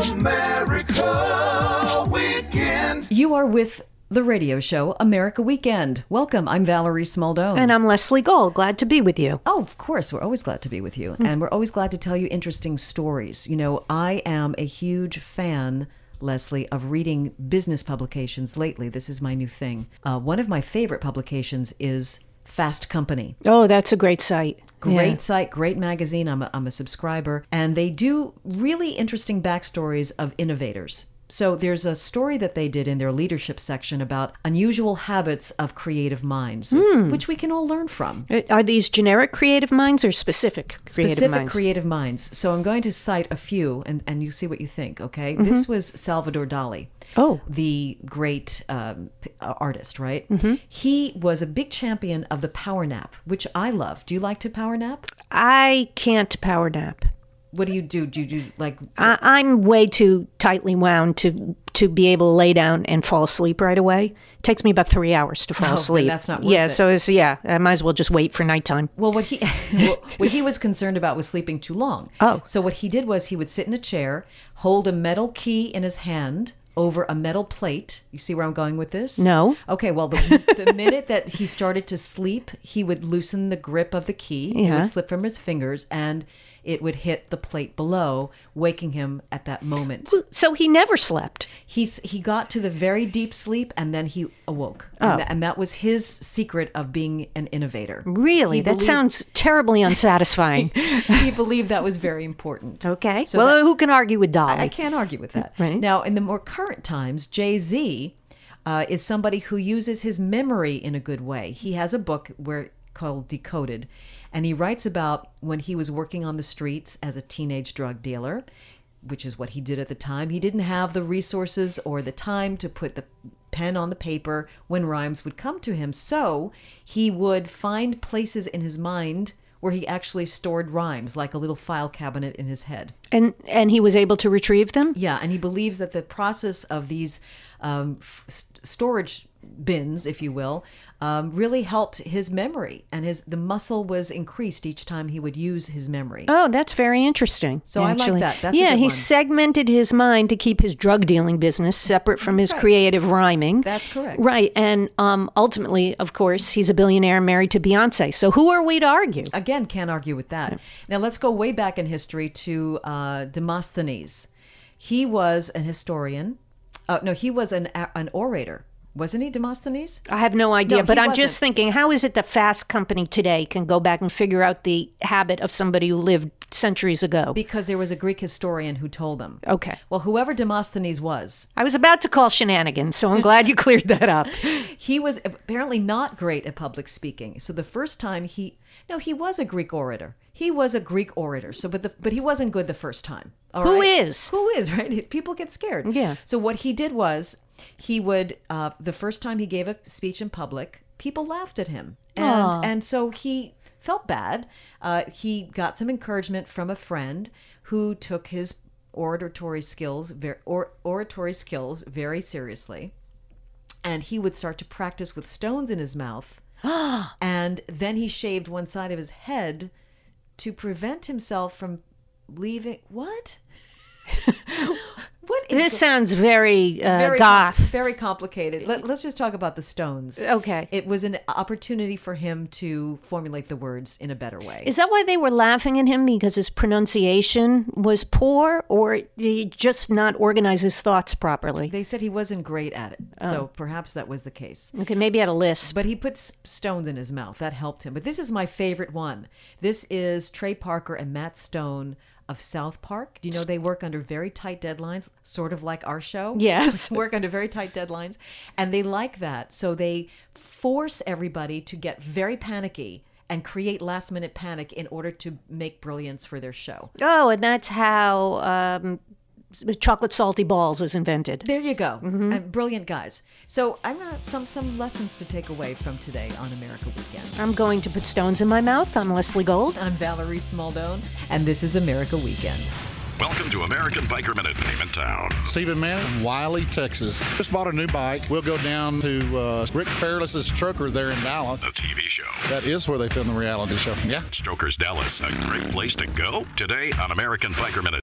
America Weekend. You are with the radio show America Weekend. Welcome. I'm Valerie Smaldone. And I'm Leslie Gold. Glad to be with you. Oh, of course. We're always glad to be with you. And we're always glad to tell you interesting stories. You know, I am a huge fan, Leslie, of reading business publications lately. This is my new thing. One of my favorite publications is Fast Company. Oh, that's a great site. Great site, great magazine. I'm a subscriber. And they do really interesting backstories of innovators. So there's a story that they did in their leadership section about unusual habits of creative minds, which we can all learn from. Are these generic creative minds or specific creative minds? Creative minds. So I'm going to cite a few, and you see what you think, okay? This was Salvador Dali. Oh. The great artist, right? He was a big champion of the power nap, which I love. Do you like to power nap? I can't power nap. What do you do? Do you do like... I'm way too tightly wound to be able to lay down and fall asleep right away. It takes me about 3 hours to fall asleep. That's not worth it. So I might as well just wait for nighttime. Well, what he was concerned about was sleeping too long. Oh. So what he did was he would sit in a chair, hold a metal key in his hand over a metal plate. You see where I'm going with this? No. Okay, well, the minute that he started to sleep, he would loosen the grip of the key. It would slip from his fingers, and it would hit the plate below, waking him at that moment. So he never slept. He got to the very deep sleep, and then he awoke. Oh. And that was his secret of being an innovator. Really? That sounds terribly unsatisfying. He believed that was very important. Okay. So well, who can argue with Dolly? I can't argue with that. Right. Now, in the more current times, Jay-Z is somebody who uses his memory in a good way. He has a book called Decoded, and he writes about when he was working on the streets as a teenage drug dealer, which is what he did at the time. He didn't have the resources or the time to put the pen on the paper when rhymes would come to him. So he would find places in his mind where he actually stored rhymes, like a little file cabinet in his head. And he was able to retrieve them? Yeah, and he believes that the process of these storage bins, if you will, really helped his memory, and the muscle was increased each time he would use his memory. Oh, that's very interesting. So actually, I like that. That's yeah, a good he one. Segmented his mind to keep his drug dealing business separate from his creative rhyming. That's correct. Right, and ultimately, of course, he's a billionaire married to Beyonce. So who are we to argue? Again, can't argue with that. Now let's go way back in history to Demosthenes. He was an historian. No, he was an orator. Wasn't he, Demosthenes? I have no idea, No, but he I'm wasn't. just thinking, how is it the Fast Company today can go back and figure out the habit of somebody who lived centuries ago? Because there was a Greek historian who told them. Okay. Well, whoever Demosthenes was, I was about to call shenanigans, so I'm glad you cleared that up. he was apparently not great at public speaking. So the first time he was a Greek orator. He was a Greek orator. So, but he wasn't good the first time. All Who right? is? Who is, right? People get scared. Yeah. So what he did was he would, the first time he gave a speech in public, people laughed at him. And so he felt bad. He got some encouragement from a friend who took his oratory skills very seriously. And he would start to practice with stones in his mouth. And then he shaved one side of his head to prevent himself from leaving. What? What is This sounds very goth. very complicated. Let's just talk about the stones. Okay. It was an opportunity for him to formulate the words in a better way. Is that why they were laughing at him? Because his pronunciation was poor, or did he just not organize his thoughts properly? They said he wasn't great at it, so perhaps that was the case. Okay, maybe at a lisp. But he put stones in his mouth. That helped him. But this is my favorite one. This is Trey Parker and Matt Stone of South Park. Do you know they work under very tight deadlines, sort of like our show? Yes. Work under very tight deadlines. And they like that. So they force everybody to get very panicky and create last minute panic in order to make brilliance for their show. Oh, and that's how chocolate salty balls is invented. There you go. And brilliant guys. So I've got some lessons to take away from today on America Weekend. I'm going to put stones in my mouth. I'm Leslie Gold. I'm Valerie Smaldone, and this is America Weekend. Welcome to American Biker Minute, Name and Town. Stephen Mann in Wiley, Texas. Just bought a new bike. We'll go down to Rick Fairless's Stroker there in Dallas. The TV show. That is where they film the reality show. Yeah. Strokers Dallas, a great place to go. Today on American Biker Minute.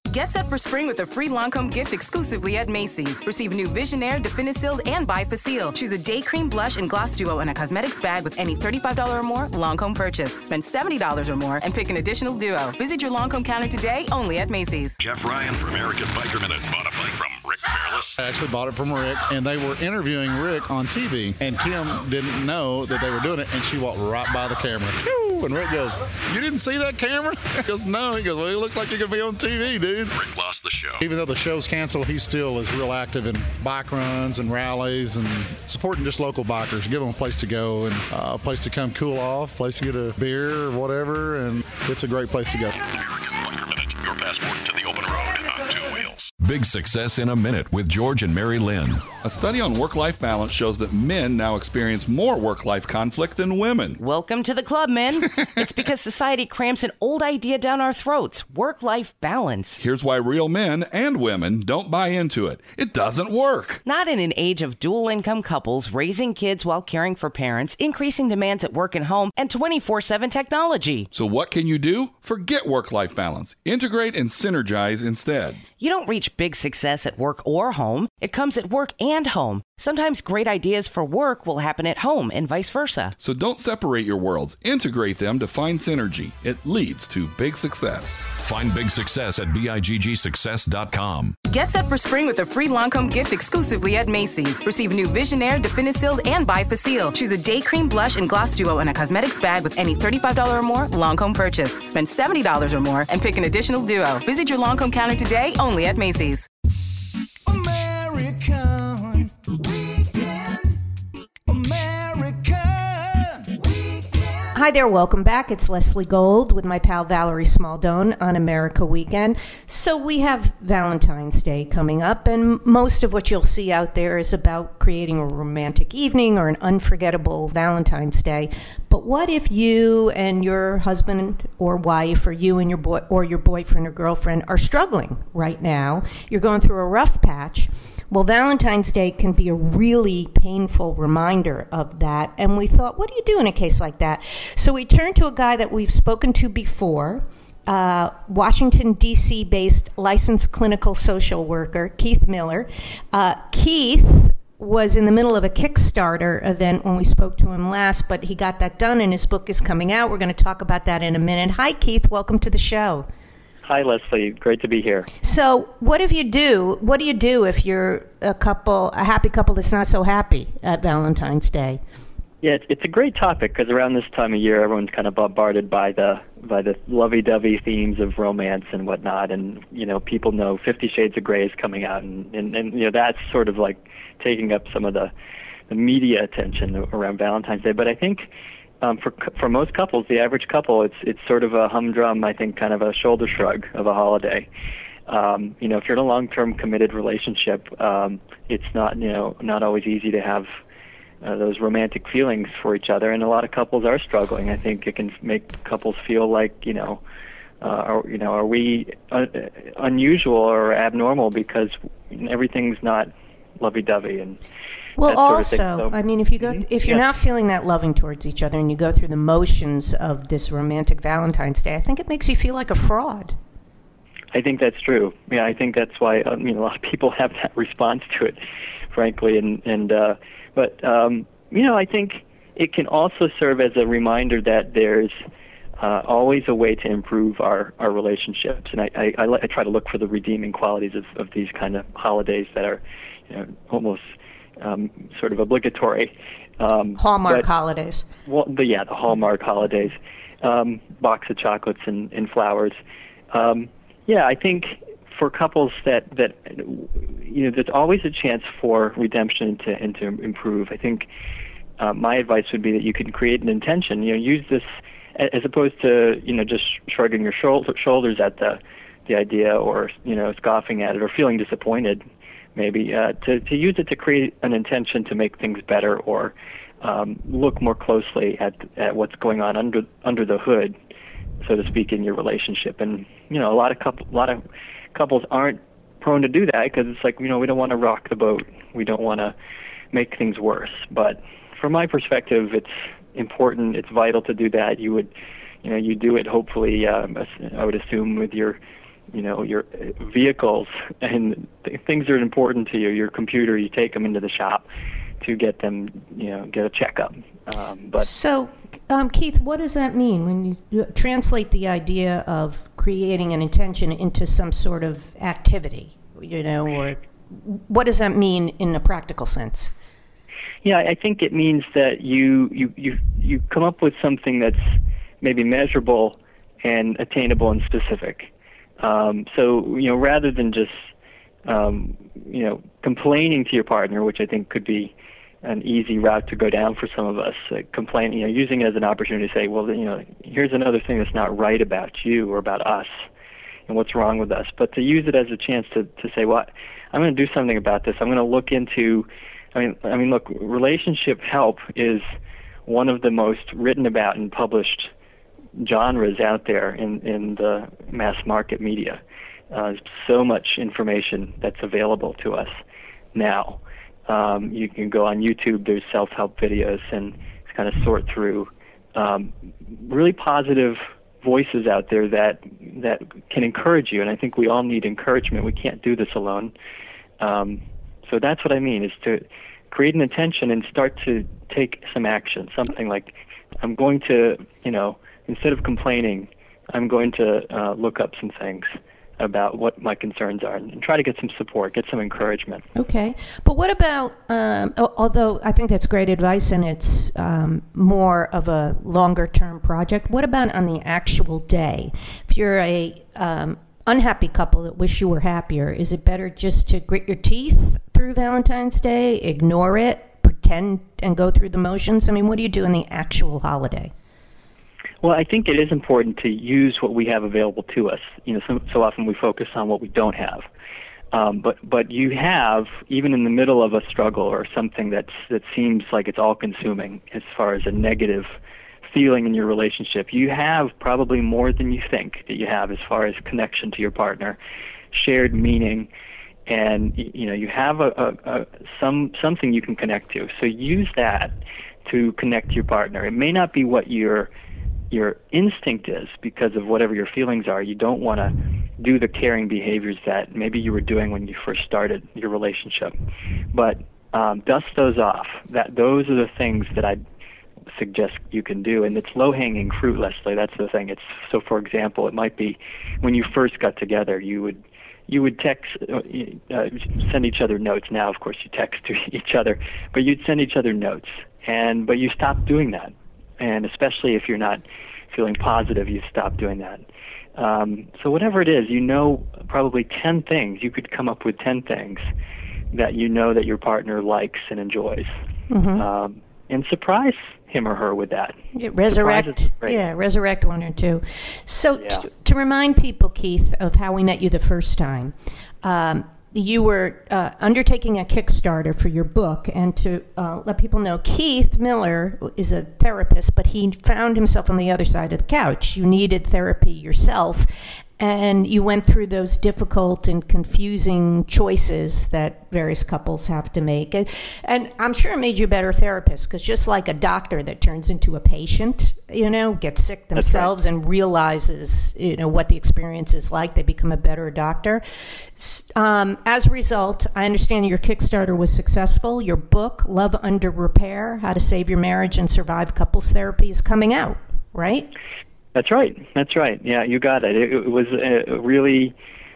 Get set for spring with a free Lancome gift exclusively at Macy's. Receive new Visionaire, Definicils, and Bifacil. Choose a day cream, blush, and gloss duo in a cosmetics bag with any $35 or more Lancome purchase. Spend $70 or more and pick an additional duo. Visit your Lancome counter today only at Macy's. Jeff Ryan for American Biker Minute bought a bike from Rick Fairless. I actually bought it from Rick, and they were interviewing Rick on TV, and Kim didn't know that they were doing it, and she walked right by the camera. Phew, and Rick goes, "You didn't see that camera?" He goes, "No." He goes, "Well, it looks like you're going to be on TV, dude." Rick lost the show. Even though the show's canceled, he still is real active in bike runs and rallies and supporting just local bikers, give them a place to go and a place to come cool off, place to get a beer or whatever, and it's a great place to go. American Biker Minute, your passport to the open road on two wheels. Big Success in a Minute with George and Mary Lynn. A study on work-life balance shows that men now experience more work-life conflict than women. Welcome to the club, men. It's because society crams an old idea down our throats, work-life balance. Here's why real men and women don't buy into it. It doesn't work. Not in an age of dual-income couples, raising kids while caring for parents, increasing demands at work and home, and 24/7 technology. So what can you do? Forget work-life balance. Integrate and synergize instead. You don't reach big success at work or home. It comes at work and home. Sometimes great ideas for work will happen at home and vice versa. So don't separate your worlds. Integrate them to find synergy. It leads to big success. Find big success at biggsuccess.com. Get set for spring with a free Lancome gift exclusively at Macy's. Receive new Visionaire, Definicils, and Bifacil. Choose a day cream, blush, and gloss duo in a cosmetics bag with any $35 or more Lancome purchase. Spend $70 or more and pick an additional duo. Visit your Lancome counter today only at Macy's. American Weekend. American Weekend. Hi there, welcome back. It's Leslie Gold with my pal Valerie Smaldone on America Weekend. So we have Valentine's Day coming up, and most of what you'll see out there is about creating a romantic evening or an unforgettable Valentine's Day. But what if you and your husband or wife, or you and your boy or your boyfriend or girlfriend are struggling right now? You're going through a rough patch. Well, Valentine's Day can be a really painful reminder of that. And we thought, what do you do in a case like that? So we turned to a guy that we've spoken to before, Washington, D.C. based licensed clinical social worker, Keith Miller. Keith was in the middle of a Kickstarter event when we spoke to him last, but he got that done and his book is coming out. We're going to talk about that in a minute. Hi, Keith. Welcome to the show. Hi, Leslie. Great to be here. So what do you do if you're a happy couple that's not so happy at Valentine's Day? Yeah, it's a great topic because around this time of year, everyone's kind of bombarded by the lovey-dovey themes of romance and whatnot, and people know 50 Shades of Grey is coming out, and that's sort of like taking up some of the media attention around Valentine's Day. But I think for most couples, the average couple, it's sort of a humdrum, I think, kind of a shoulder shrug of a holiday. If you're in a long-term committed relationship, it's not always easy to have those romantic feelings for each other, and a lot of couples are struggling. I think it can make couples feel like, are we unusual or abnormal because everything's not lovey-dovey and. Well, also, sort of I mean, if you're not feeling that loving towards each other, and you go through the motions of this romantic Valentine's Day, I think it makes you feel like a fraud. I think that's true. Yeah, I think that's why a lot of people have that response to it, frankly. But I think it can also serve as a reminder that there's always a way to improve our relationships, and I try to look for the redeeming qualities of these kind of holidays that are almost sort of obligatory. Hallmark holidays. Well, the Hallmark holidays, box of chocolates and flowers. I think for couples that there's always a chance for redemption and to improve. I think my advice would be that you can create an intention. Use this as opposed to just shrugging your shoulders at the idea or scoffing at it or feeling disappointed. Maybe to use it to create an intention to make things better or look more closely at what's going on under the hood, so to speak, in your relationship. And a lot of couples aren't prone to do that because it's like we don't want to rock the boat, we don't want to make things worse. But from my perspective, it's important, it's vital to do that. You do it hopefully. I would assume with your your vehicles and things that are important to you. Your computer, you take them into the shop to get them, get a checkup. So, Keith, what does that mean when you translate the idea of creating an intention into some sort of activity, or what does that mean in a practical sense? Yeah, I think it means that you come up with something that's maybe measurable and attainable and specific. So, rather than just, complaining to your partner, which I think could be an easy route to go down for some of us, using it as an opportunity to say, well, here's another thing that's not right about you or about us and what's wrong with us. But to use it as a chance to say, well, I'm going to do something about this. I'm going to look into, look, relationship help is one of the most written about and published genres out there in the mass market media. There's so much information that's available to us now. You can go on YouTube, there's self-help videos, and kind of sort through really positive voices out there that can encourage you, and I think we all need encouragement. We can't do this alone. So that's what I mean, is to create an intention and start to take some action, something like, I'm going to, instead of complaining, I'm going to look up some things about what my concerns are and try to get some support, get some encouragement. Okay. But what about, although I think that's great advice and it's more of a longer-term project, what about on the actual day? If you're a unhappy couple that wish you were happier, is it better just to grit your teeth through Valentine's Day, ignore it, pretend and go through the motions? What do you do in the actual holiday? Well, I think it is important to use what we have available to us. So often we focus on what we don't have. But you have, even in the middle of a struggle or something that seems like it's all-consuming as far as a negative feeling in your relationship, you have probably more than you think that you have as far as connection to your partner, shared meaning, and you have something you can connect to. So use that to connect to your partner. It may not be what your instinct is because of whatever your feelings are. You don't want to do the caring behaviors that maybe you were doing when you first started your relationship. But dust those off. Those are the things that I suggest you can do, and it's low-hanging fruit, Leslie. That's the thing. So, for example, it might be when you first got together, you would text, send each other notes. Now, of course, you text to each other, but you'd send each other notes, but you stopped doing that. And especially if you're not feeling positive, you stop doing that. So whatever it is, probably 10 things. You could come up with 10 things that that your partner likes and enjoys. Mm-hmm. And surprise him or her with that. Resurrect one or two. So to remind people, Keith, of how we met you the first time, you were undertaking a Kickstarter for your book, and to let people know, Keith Miller is a therapist, but he found himself on the other side of the couch. You needed therapy yourself, and you went through those difficult and confusing choices that various couples have to make. And I'm sure it made you a better therapist, because just like a doctor that turns into a patient, gets sick themselves and realizes, what the experience is like, they become a better doctor. As a result, I understand your Kickstarter was successful. Your book, Love Under Repair, How to Save Your Marriage and Survive Couples Therapy, is coming out, right? That's right. Yeah, you got it. It was a really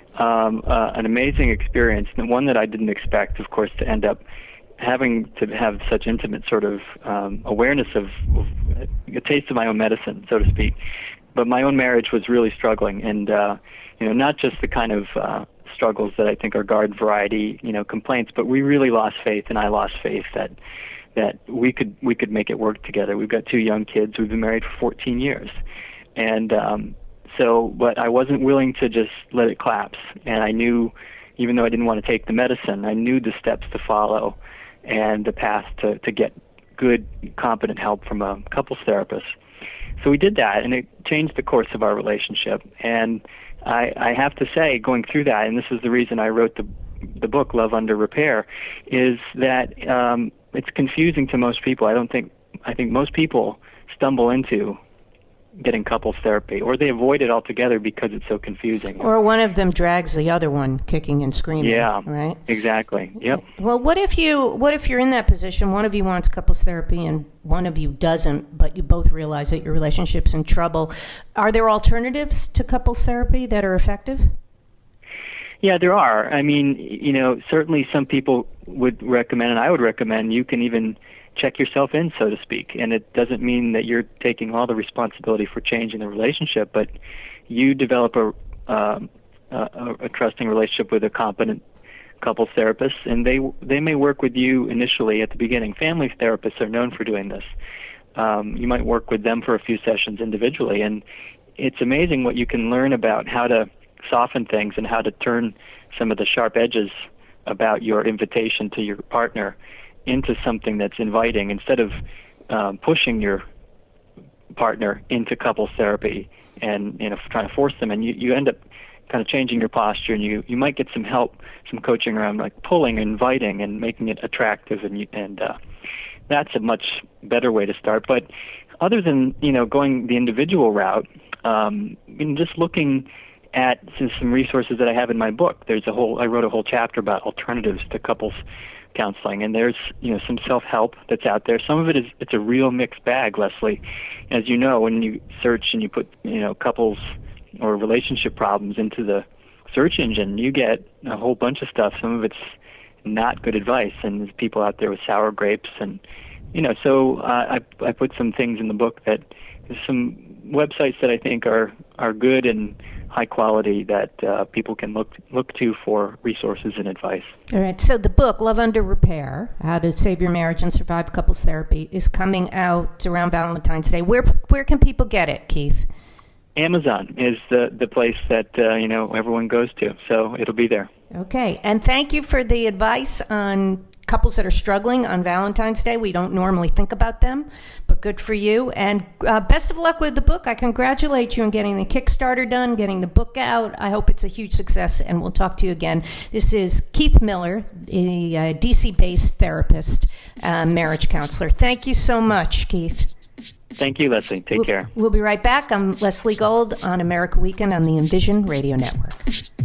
an amazing experience, and one that I didn't expect, of course, to end up having to have such intimate sort of awareness of a taste of my own medicine, so to speak. But my own marriage was really struggling, and not just the kind of struggles that I think are garden variety, complaints, but we really lost faith, and I lost faith that we could make it work together. We've got 2 young kids. We've been married for 14 years. And but I wasn't willing to just let it collapse. And I knew, even though I didn't want to take the medicine, I knew the steps to follow and the path to get good, competent help from a couples therapist. So we did that, and it changed the course of our relationship. And I have to say, going through that, and this is the reason I wrote the book, Love Under Repair, is that it's confusing to most people. I think most people stumble into getting couples therapy, or they avoid it altogether because it's so confusing. Or one of them drags the other one kicking and screaming. Yeah, right? Exactly. Yep. Well, what if you're in that position, one of you wants couples therapy and one of you doesn't, but you both realize that your relationship's in trouble? Are there alternatives to couples therapy that are effective? Yeah, there are. I mean, certainly some people would recommend, and I would recommend, you can even check yourself in, so to speak. And it doesn't mean that you're taking all the responsibility for changing the relationship, but you develop a trusting relationship with a competent couples therapist, and they may work with you initially at the beginning. Family therapists are known for doing this. You might work with them for a few sessions individually, and it's amazing what you can learn about how to soften things and how to turn some of the sharp edges about your invitation to your partner into something that's inviting, instead of pushing your partner into couples therapy and trying to force them. And you end up kind of changing your posture, and you might get some help, some coaching around like pulling and inviting and making it attractive, and that's a much better way to start. But other than going the individual route, just looking at some resources that I have in my book, I wrote a whole chapter about alternatives to couples counseling, and there's some self-help that's out there. Some of it's a real mixed bag, Leslie. As you know, when you search and you put couples or relationship problems into the search engine, you get a whole bunch of stuff. Some of it's not good advice, and there's people out there with sour grapes, and so I put some things in the book that there's some websites that I think are good and high quality that people can look to for resources and advice. All right. So the book, Love Under Repair, How to Save Your Marriage and Survive Couples Therapy, is coming out around Valentine's Day. Where can people get it, Keith? Amazon is the place that everyone goes to, so it'll be there. Okay. And thank you for the advice on couples that are struggling on Valentine's Day. We don't normally think about them, but good for you. And best of luck with the book. I congratulate you on getting the Kickstarter done, getting the book out. I hope it's a huge success, and we'll talk to you again. This is Keith Miller, a DC-based therapist, marriage counselor. Thank you so much, Keith. Thank you, Leslie. Take care. We'll be right back. I'm Leslie Gold on America Weekend on the Envision Radio Network.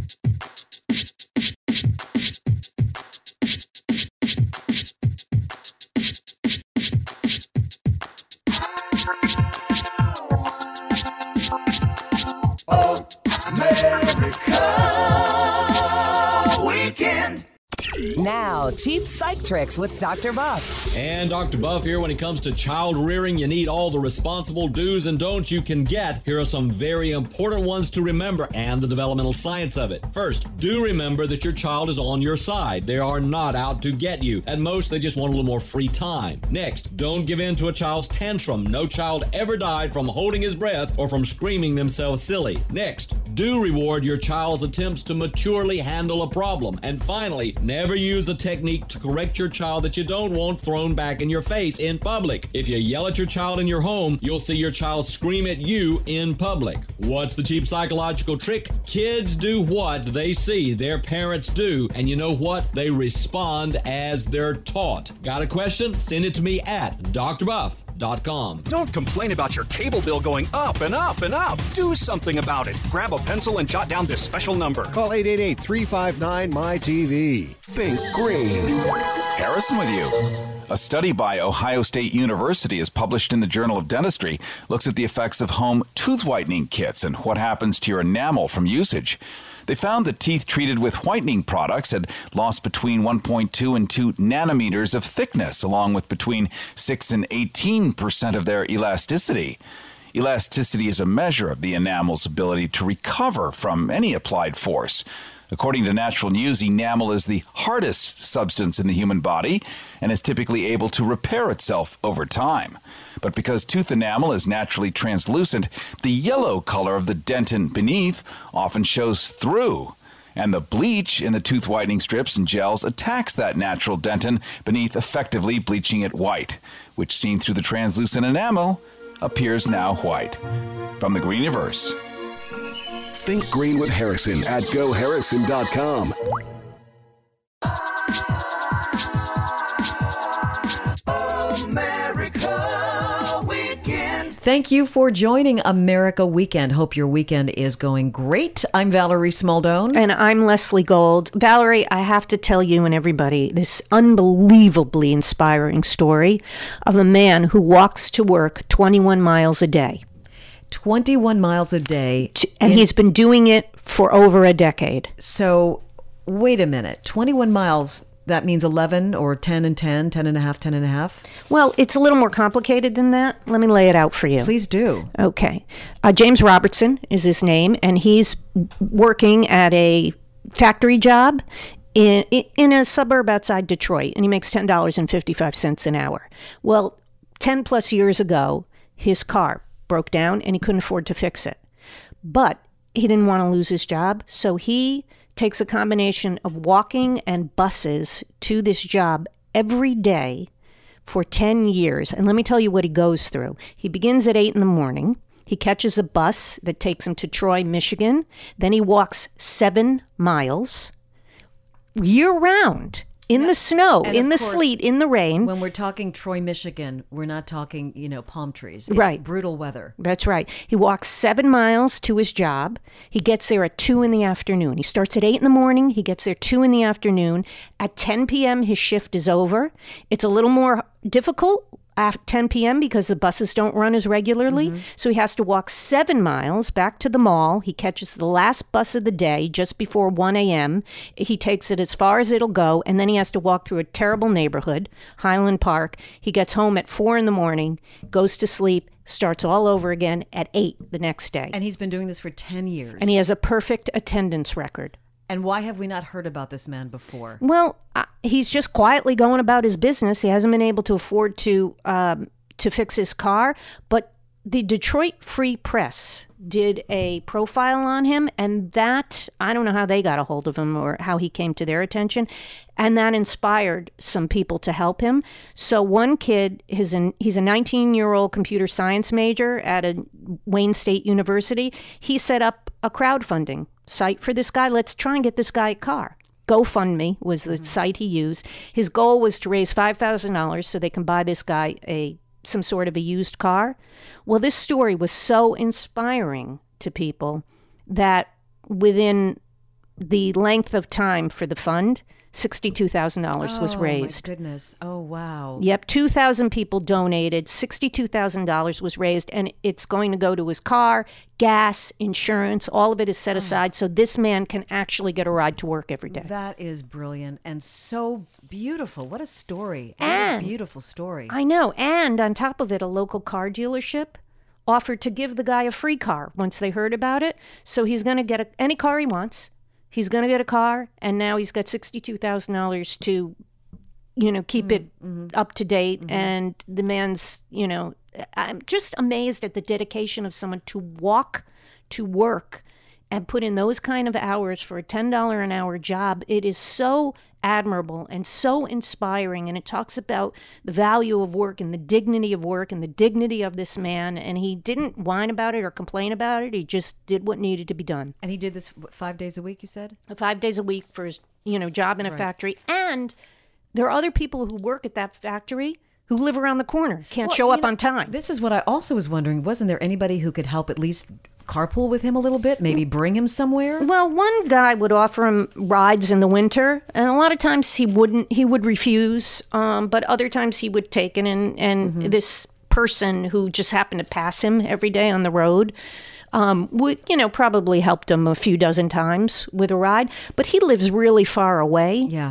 Now, cheap psych tricks with Dr. Buff. And Dr. Buff here. When it comes to child rearing, you need all the responsible do's and don'ts you can get. Here are some very important ones to remember and the developmental science of it. First, do remember that your child is on your side. They are not out to get you. At most, they just want a little more free time. Next, don't give in to a child's tantrum. No child ever died from holding his breath or from screaming themselves silly. Next, do reward your child's attempts to maturely handle a problem. And finally, never use a technique to correct your child that you don't want thrown back in your face in public. If you yell at your child in your home, you'll see your child scream at you in public. What's the cheap psychological trick? Kids do what they see their parents do, and you know what? They respond as they're taught. Got a question? Send it to me at drbuff.com. Don't complain about your cable bill going up and up and up. Do something about it. Grab a pencil and jot down this special number. Call 888-359-MY-TV. Think green. Harrison with you. A study by Ohio State University is published in the Journal of Dentistry looks at the effects of home tooth whitening kits and what happens to your enamel from usage. They found that teeth treated with whitening products had lost between 1.2 and 2 nanometers of thickness, along with between 6 and 18% of their elasticity. Elasticity is a measure of the enamel's ability to recover from any applied force. According to Natural News, enamel is the hardest substance in the human body and is typically able to repair itself over time. But because tooth enamel is naturally translucent, the yellow color of the dentin beneath often shows through. And the bleach in the tooth whitening strips and gels attacks that natural dentin beneath, effectively bleaching it white, which seen through the translucent enamel appears now white. From the Greeniverse. Think green with Harrison at GoHarrison.com. America Weekend. Thank you for joining America Weekend. Hope your weekend is going great. I'm Valerie Smaldone. And I'm Leslie Gold. Valerie, I have to tell you and everybody this unbelievably inspiring story of a man who walks to work 21 miles a day. 21 miles a day. And he's been doing it for over a decade. So, wait a minute. 21 miles, that means 11 or 10 and 10, 10 and a half, 10 and a half? Well, it's a little more complicated than that. Let me lay it out for you. Please do. Okay. James Robertson is his name, and he's working at a factory job in a suburb outside Detroit, and he makes $10.55 an hour. Well, 10 plus years ago, his car broke down, and he couldn't afford to fix it. But he didn't want to lose his job, so he takes a combination of walking and buses to this job every day for 10 years. And let me tell you what he goes through. He begins at 8 in the morning. He catches a bus that takes him to Troy, Michigan. Then he walks 7 miles year-round in the snow, in the sleet, in the rain. When we're talking Troy, Michigan, we're not talking, palm trees. It's right. Brutal weather. That's right. He walks 7 miles to his job. He gets there at 2 in the afternoon. He starts at 8 in the morning. He gets there 2 in the afternoon. At 10 p.m., his shift is over. It's a little more difficult after 10 p.m. because the buses don't run as regularly. Mm-hmm. So he has to walk 7 miles back to the mall. He catches the last bus of the day just before 1 a.m. He takes it as far as it'll go, and then he has to walk through a terrible neighborhood, Highland Park. He gets home at 4 in the morning, goes to sleep, starts all over again at 8 the next day. And he's been doing this for 10 years. And he has a perfect attendance record. And why have we not heard about this man before? Well, he's just quietly going about his business. He hasn't been able to afford to fix his car. But the Detroit Free Press did a profile on him, and that, I don't know how they got a hold of him or how he came to their attention, and that inspired some people to help him. So one kid, he's a 19-year-old computer science major at a Wayne State University. He set up a crowdfunding site for this guy. Let's try and get this guy a car. GoFundMe was the site he used. His goal was to raise $5,000 so they can buy this guy some sort of a used car. Well, this story was so inspiring to people that within the length of time for the fund, $62,000 was raised. Oh, my goodness. Oh, wow. Yep. 2,000 people donated. $62,000 was raised, and it's going to go to his car, gas, insurance. All of it is set aside so this man can actually get a ride to work every day. That is brilliant and so beautiful. What a story. What a beautiful story. I know. And on top of it, a local car dealership offered to give the guy a free car once they heard about it. So he's going to get any car he wants. He's going to get a car, and now he's got $62,000 to, keep it up to date. Mm-hmm. And the man's, I'm just amazed at the dedication of someone to walk to work and put in those kind of hours for a $10 an hour job. It is so admirable and so inspiring, and it talks about the value of work and the dignity of work and the dignity of this man. And he didn't whine about it or complain about it. He just did what needed to be done. And he did this 5 days a week, you said? 5 days a week for his job in a factory. And there are other people who work at that factory who live around the corner, can't show up on time. This is what I also was wondering. Wasn't there anybody who could help at least carpool with him a little bit, maybe bring him somewhere? Well, one guy would offer him rides in the winter, and a lot of times he would refuse, but other times he would take it, and this person who just happened to pass him every day on the road would, probably helped him a few dozen times with a ride, but he lives really far away. Yeah.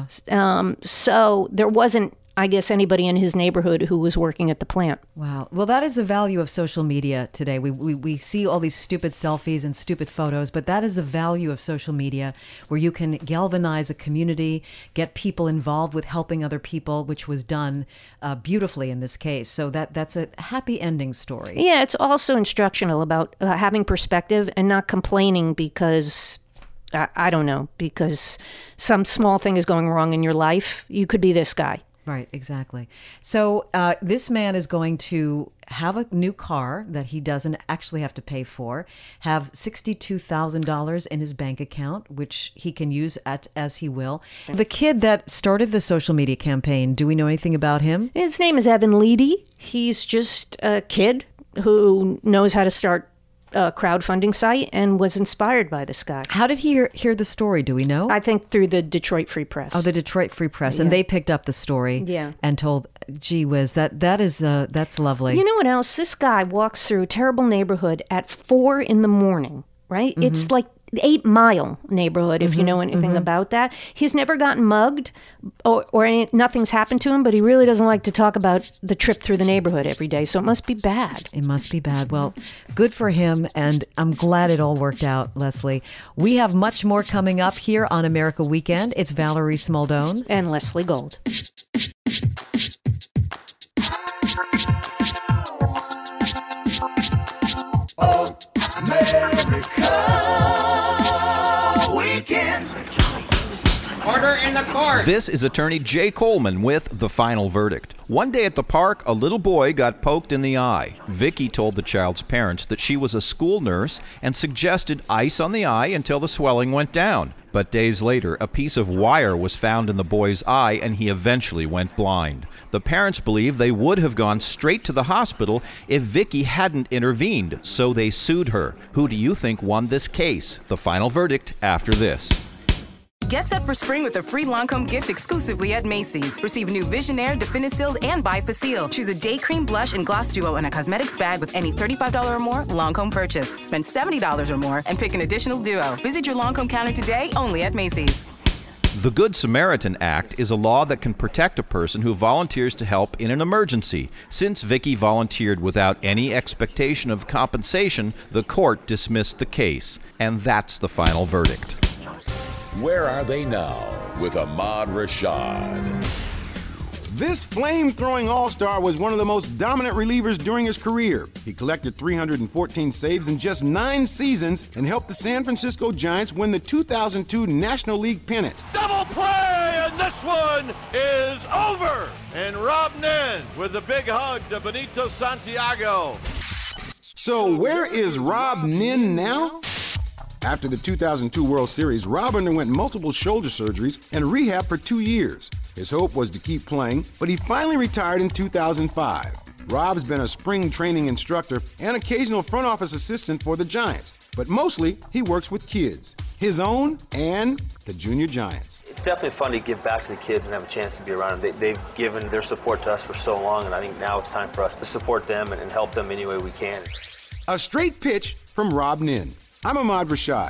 So there wasn't, I guess, anybody in his neighborhood who was working at the plant. Wow. Well, that is the value of social media today. We see all these stupid selfies and stupid photos, but that is the value of social media, where you can galvanize a community, get people involved with helping other people, which was done beautifully in this case. So that's a happy ending story. Yeah, it's also instructional about having perspective and not complaining because I don't know, because some small thing is going wrong in your life. You could be this guy. Right, exactly. So this man is going to have a new car that he doesn't actually have to pay for, have $62,000 in his bank account, which he can use as he will. The kid that started the social media campaign, do we know anything about him? His name is Evan Leedy. He's just a kid who knows how to start a crowdfunding site and was inspired by this guy. How did he hear the story? Do we know? I think through the Detroit Free Press. Oh, the Detroit Free Press. And they picked up the story and told, gee whiz, that's lovely. You know what else? This guy walks through a terrible neighborhood at 4 a.m, right? Mm-hmm. It's like 8 Mile neighborhood, if you know anything about that. He's never gotten mugged or nothing's happened to him, but he really doesn't like to talk about the trip through the neighborhood every day. So it must be bad. It must be bad. Well, good for him. And I'm glad it all worked out, Leslie. We have much more coming up here on America Weekend. It's Valerie Smaldone and Leslie Gold. Order in the court. This is attorney Jay Coleman with The Final Verdict. One day at the park, a little boy got poked in the eye. Vicky told the child's parents that she was a school nurse and suggested ice on the eye until the swelling went down. But days later, a piece of wire was found in the boy's eye and he eventually went blind. The parents believe they would have gone straight to the hospital if Vicky hadn't intervened, so they sued her. Who do you think won this case? The Final Verdict after this. Get set for spring with a free Lancome gift exclusively at Macy's. Receive new Visionaire, Definiseals, and By Facile. Choose a day cream, blush, and gloss duo and a cosmetics bag with any $35 or more Lancome purchase. Spend $70 or more and pick an additional duo. Visit your Lancome counter today only at Macy's. The Good Samaritan Act is a law that can protect a person who volunteers to help in an emergency. Since Vicky volunteered without any expectation of compensation, the court dismissed the case. And that's the final verdict. Where are they now with Ahmad Rashad? This flame-throwing all-star was one of the most dominant relievers during his career. He collected 314 saves in just 9 seasons and helped the San Francisco Giants win the 2002 National League pennant. Double play, and this one is over. And Rob Nen with a big hug to Benito Santiago. So where is Rob Nen now? After the 2002 World Series, Rob underwent multiple shoulder surgeries and rehab for 2 years. His hope was to keep playing, but he finally retired in 2005. Rob's been a spring training instructor and occasional front office assistant for the Giants, but mostly he works with kids, his own and the Junior Giants. It's definitely fun to give back to the kids and have a chance to be around them. They've given their support to us for so long, and I think now it's time for us to support them and help them any way we can. A straight pitch from Rob Nen. I'm Ahmad Rashad.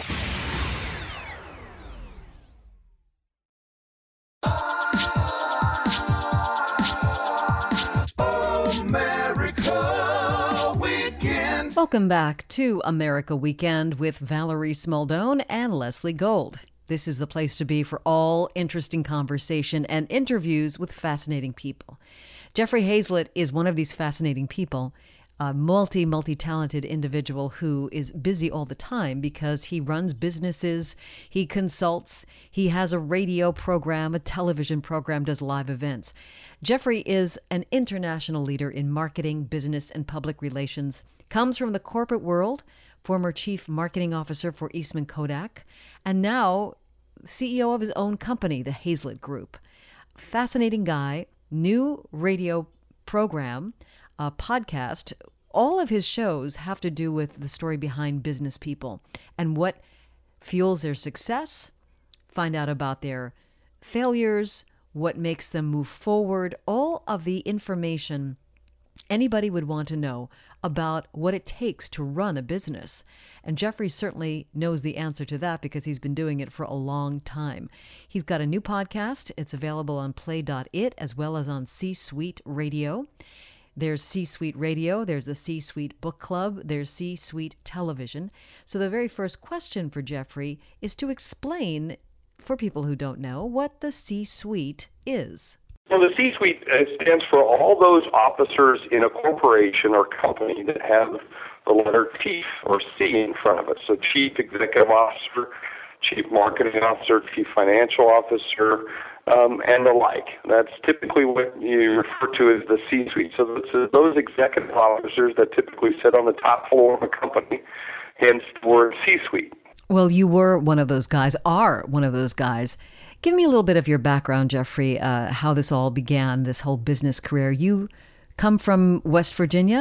America Weekend. Welcome back to America Weekend with Valerie Smaldone and Leslie Gold. This is the place to be for all interesting conversation and interviews with fascinating people. Jeffrey Hayzlett is one of these fascinating people. A multi-talented individual who is busy all the time because he runs businesses, he consults, he has a radio program, a television program, does live events. Jeffrey is an international leader in marketing, business, and public relations, comes from the corporate world, former chief marketing officer for Eastman Kodak, and now CEO of his own company, the Hayzlett Group. Fascinating guy, new radio program, a podcast. All of his shows have to do with the story behind business people and what fuels their success, find out about their failures, what makes them move forward, all of the information anybody would want to know about what it takes to run a business. And Jeffrey certainly knows the answer to that because he's been doing it for a long time. He's got a new podcast. It's available on play.it as well as on C-Suite Radio. There's C-Suite Radio, there's the C-Suite Book Club, there's C-Suite Television. So the very first question for Jeffrey is to explain, for people who don't know, what the C-Suite is. Well, the C-Suite stands for all those officers in a corporation or company that have the letter Chief or C in front of it. So Chief Executive Officer, Chief Marketing Officer, Chief Financial Officer, and the like. That's typically what you refer to as the C-Suite. So it's those executive officers that typically sit on the top floor of a company, hence the word C-Suite. Well, you were one of those guys, are one of those guys. Give me a little bit of your background, Jeffrey, how this all began, this whole business career. You come from West Virginia?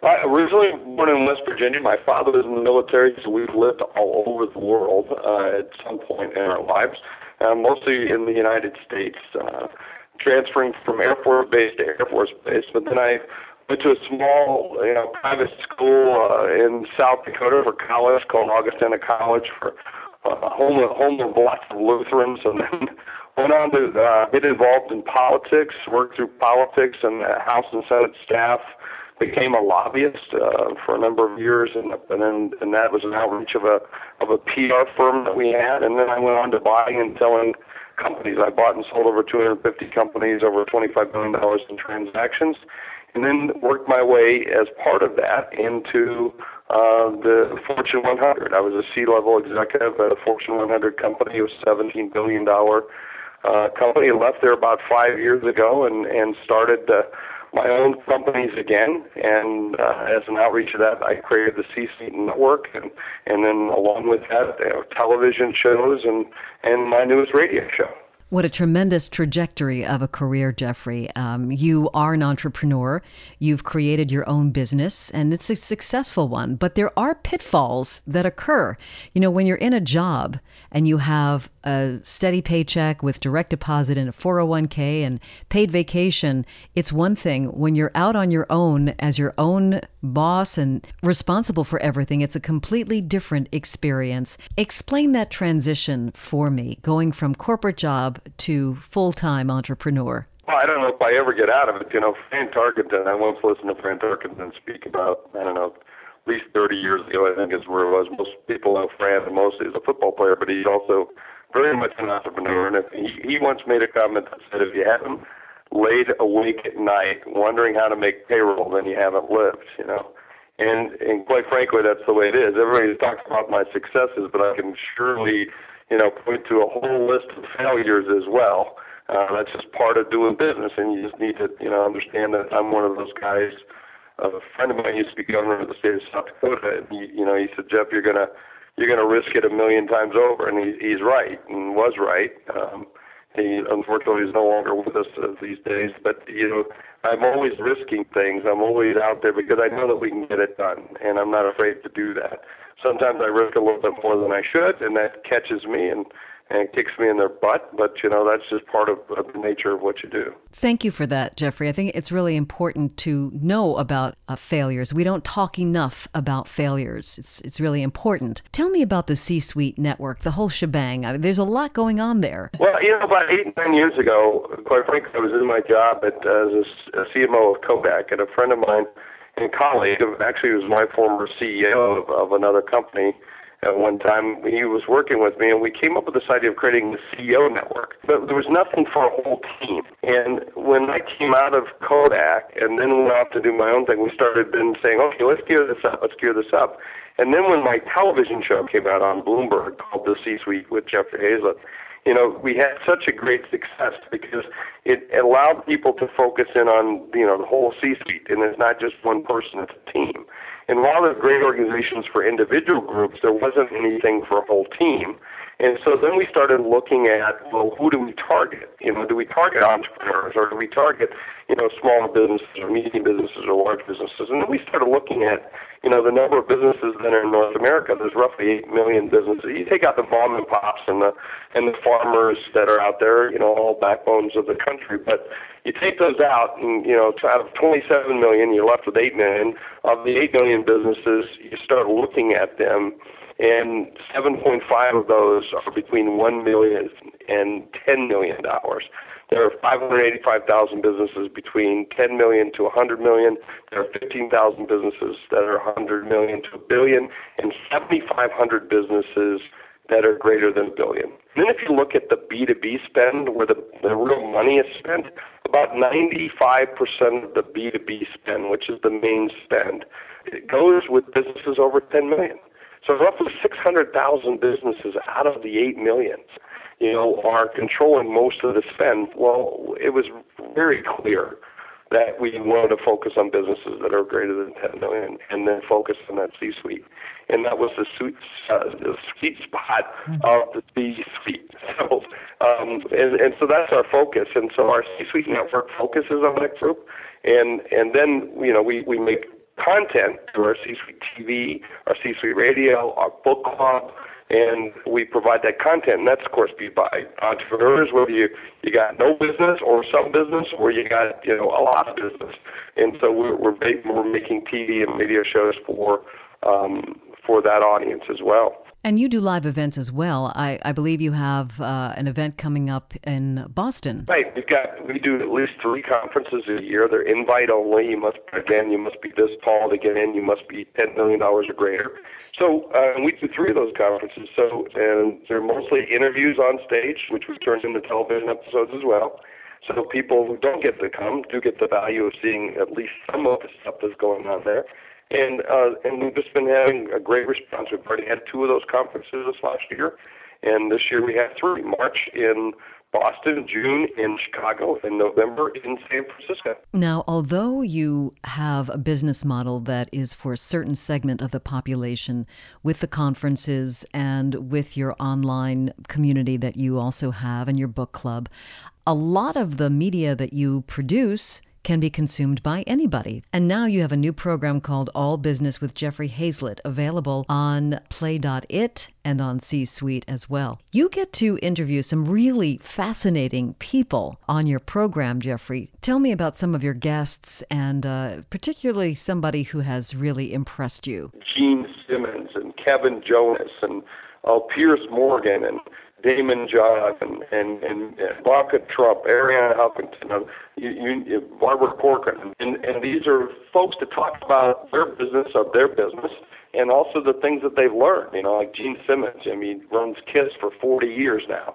I originally born in West Virginia. My father was in the military, so we've lived all over the world at some point in our lives, mostly in the United States, transferring from Air Force Base to Air Force Base. But then I went to a small, private school in South Dakota for college called Augustana College, for home of lots of Lutherans, and then went on to get involved in politics, worked through politics and House and Senate staff, became a lobbyist for a number of years, and that was an outreach of a PR firm that we had, and then I went on to buying and selling companies. I bought and sold over 250 companies, over $25 million in transactions, and then worked my way as part of that into the Fortune 100. I was a C-level executive at a Fortune 100 company. It was a $17 billion company. I left there about 5 years ago and started my own companies again, and as an outreach of that, I created the C-Suite Network, and then along with that, television shows and my newest radio show. What a tremendous trajectory of a career, Jeffrey. You are an entrepreneur. You've created your own business, and it's a successful one. But there are pitfalls that occur. When you're in a job and you have a steady paycheck with direct deposit in a 401k and paid vacation, it's one thing. When you're out on your own as your own boss and responsible for everything, it's a completely different experience. Explain that transition for me, going from corporate job to full-time entrepreneur. Well, I don't know if I ever get out of it. Fran Tarkenton, I once listened to Fran Tarkenton speak about, at least 30 years ago, I think is where it was. Most people know Fran mostly as a football player, but he's also very much an entrepreneur. And he once made a comment that said, if you haven't laid awake at night wondering how to make payroll, then you haven't lived, And quite frankly, that's the way it is. Everybody talks about my successes, but I can surely point to a whole list of failures as well. That's just part of doing business, and you just need to, understand that I'm one of those guys. A friend of mine used to be governor of the state of South Dakota, and he said, Jeff, you're gonna risk it 1,000,000 times over, and he's right, and was right. He unfortunately is no longer with us these days, but I'm always risking things. I'm always out there because I know that we can get it done, and I'm not afraid to do that. Sometimes I risk a little bit more than I should, and that catches me and kicks me in their butt, but that's just part of the nature of what you do. Thank you for that, Jeffrey. I think it's really important to know about failures. We don't talk enough about failures. It's really important. Tell me about the C-Suite Network, the whole shebang. There's a lot going on there. Well, about 8-9 years ago, quite frankly, I was in my job as a CMO of Kodak, and a friend of mine and colleague, actually was my former CEO of another company. At one time, he was working with me, and we came up with this idea of creating the CEO network. But there was nothing for a whole team. And when I came out of Kodak and then went off to do my own thing, we started then saying, okay, let's gear this up. And then when my television show came out on Bloomberg called The C-Suite with Jeffrey Hayzlett, we had such a great success because it allowed people to focus in on, the whole C-suite, and it's not just one person, it's a team. And while there's great organizations for individual groups, there wasn't anything for a whole team. And so then we started looking at, well, who do we target? Do we target entrepreneurs, or do we target, smaller businesses or medium businesses or large businesses? And then we started looking at, the number of businesses that are in North America. There's roughly 8 million businesses. You take out the mom and pops and the farmers that are out there, all backbones of the country. But you take those out, and out of 27 million, you're left with 8 million. Of the 8 million businesses, you start looking at them, and 7.5 of those are between $1 million and $10 million. There are 585,000 businesses between 10 million to 100 million. There are 15,000 businesses that are 100 million to $1 billion, and 7,500 businesses that are greater than $1 billion. And then if you look at the B2B spend, where the real money is spent, about 95% of the B2B spend, which is the main spend, it goes with businesses over 10 million. So roughly 600,000 businesses out of the 8 million, are controlling most of the spend. Well, it was very clear that we wanted to focus on businesses that are greater than 10 million and then focus on that C-suite. And that was the sweet spot of the C-suite. So, and so that's our focus. And so our C-suite network focuses on that group. And then, we make content through our C-Suite TV, our C-Suite Radio, our book club, and we provide that content. And that's, of course, be by entrepreneurs, whether you got no business or some business, or you got a lot of business. And so we're making TV and radio shows for that audience as well. And you do live events as well. I believe you have an event coming up in Boston. Right. We do at least 3 conferences a year. They're invite only. You must be this tall to get in. You must be $10 million or greater. So we do 3 of those conferences. And they're mostly interviews on stage, which we turn into television episodes as well. So people who don't get to come do get the value of seeing at least some of the stuff that's going on there. And we've just been having a great response. We've already had 2 of those conferences this last year, and this year we have 3: March in Boston, June in Chicago, and November in San Francisco. Now, although you have a business model that is for a certain segment of the population with the conferences and with your online community that you also have and your book club, a lot of the media that you produce can be consumed by anybody. And now you have a new program called All Business with Jeffrey Hayzlett, available on Play.it and on C-Suite as well. You get to interview some really fascinating people on your program, Jeffrey. Tell me about some of your guests, and particularly somebody who has really impressed you. Gene Simmons and Kevin Jonas and Piers Morgan and Damon John and Ivanka Trump, Arianna Huffington, Barbara Corcoran, and these are folks to talk about their business, and also the things that they've learned. Like Gene Simmons, runs KISS for 40 years now,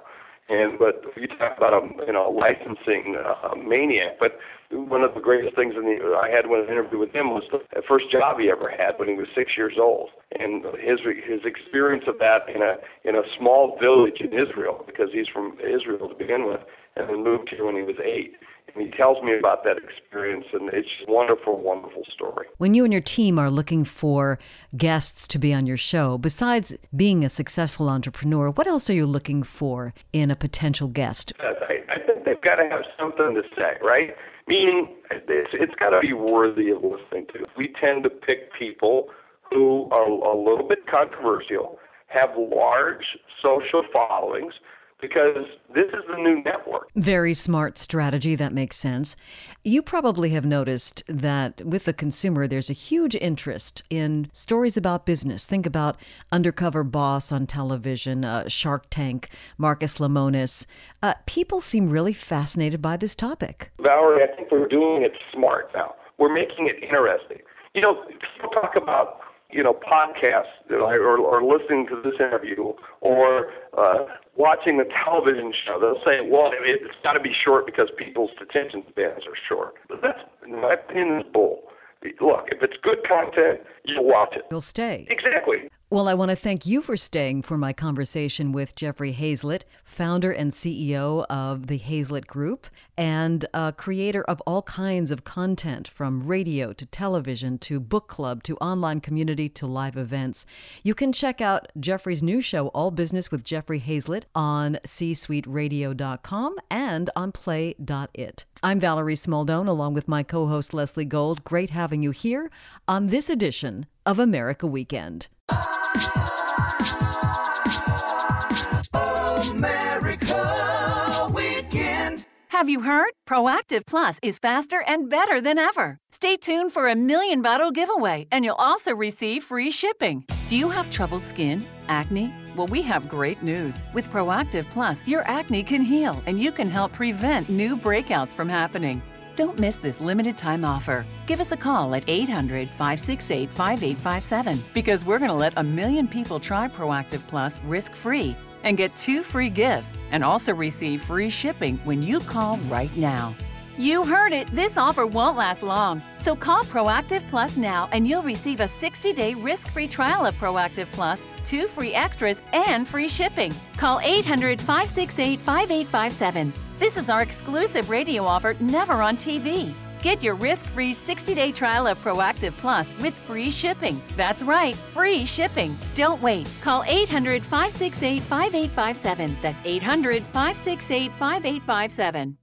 but you talk about a licensing maniac. But one of the greatest things I had when I interviewed with him was the first job he ever had when he was 6 years old, and his experience of that in a small village in Israel, because he's from Israel to begin with, and then moved here when he was 8. And he tells me about that experience, and it's just a wonderful, wonderful story. When you and your team are looking for guests to be on your show, besides being a successful entrepreneur, what else are you looking for in a potential guest? I think they've got to have something to say, right? Meaning, it's got to be worthy of listening to. We tend to pick people who are a little bit controversial, have large social followings, because this is the new network. Very smart strategy. That makes sense. You probably have noticed that with the consumer, there's a huge interest in stories about business. Think about Undercover Boss on television, Shark Tank, Marcus Lemonis. People seem really fascinated by this topic. Valerie, I think we're doing it smart now. We're making it interesting. People talk about podcasts or listening to this interview or watching the television show. They'll say, well, it's got to be short because people's attention spans are short. But that's, in my opinion, is bull. Look, if it's good content, you'll watch it. You'll stay. Exactly. Well, I want to thank you for staying for my conversation with Jeffrey Hayzlett, founder and CEO of the Hayzlett Group and creator of all kinds of content, from radio to television to book club to online community to live events. You can check out Jeffrey's new show, All Business with Jeffrey Hayzlett, on csuiteradio.com and on Play.it. I'm Valerie Smaldone, along with my co-host Leslie Gold. Great having you here on this edition of America Weekend. America Weekend. Have you heard? Proactive Plus is faster and better than ever. Stay tuned for a 1,000,000 bottle giveaway, and you'll also receive free shipping. Do you have troubled skin? Acne? Well, we have great news. With Proactive Plus, your acne can heal, and you can help prevent new breakouts from happening. Don't miss this limited time offer. Give us a call at 800-568-5857 because we're going to let 1,000,000 people try Proactive Plus risk-free and get 2 free gifts and also receive free shipping when you call right now. You heard it. This offer won't last long. So call Proactive Plus now and you'll receive a 60-day risk-free trial of Proactive Plus, 2 free extras, and free shipping. Call 800-568-5857. This is our exclusive radio offer, never on TV. Get your risk-free 60-day trial of Proactive Plus with free shipping. That's right, free shipping. Don't wait. Call 800-568-5857. That's 800-568-5857.